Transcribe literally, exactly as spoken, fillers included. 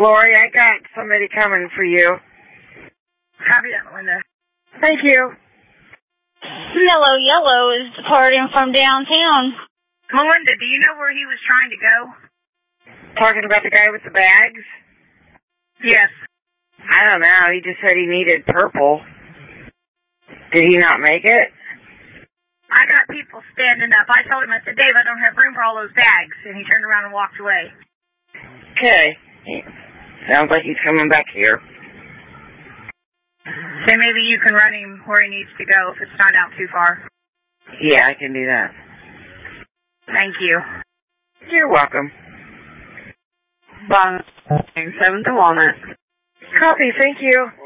Lori, I got somebody coming for you. Copy that, Melinda. Thank you. Mellow Yellow is departing from downtown. Melinda, do you know where he was trying to go? Talking about the guy with the bags? Yes. I don't know. He just said he needed purple. Did he not make it? I got people standing up. I told him, I said, Dave, I don't have room for all those bags. And he turned around and walked away. Okay. Sounds like he's coming back here. So maybe you can run him where he needs to go if it's not out too far. Yeah, I can do that. Thank you. You're welcome. Bond seven to Walnut. Copy, thank you.